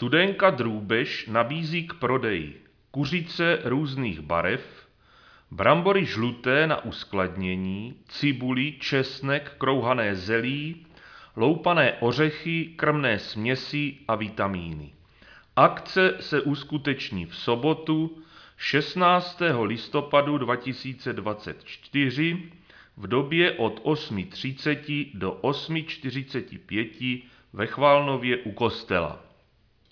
Studenka Drůbež nabízí k prodeji kuřice různých barev, brambory žluté na uskladnění, cibuli, česnek, krouhané zelí, loupané ořechy, krmné směsi a vitamíny. Akce se uskuteční v sobotu 16. listopadu 2024 v době od 8:30 do 8:45 ve Chvalnově u kostela.